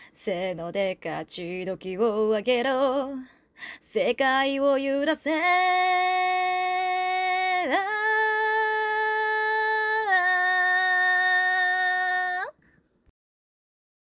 せーので勝ち時を上げろ。世界を揺らせ。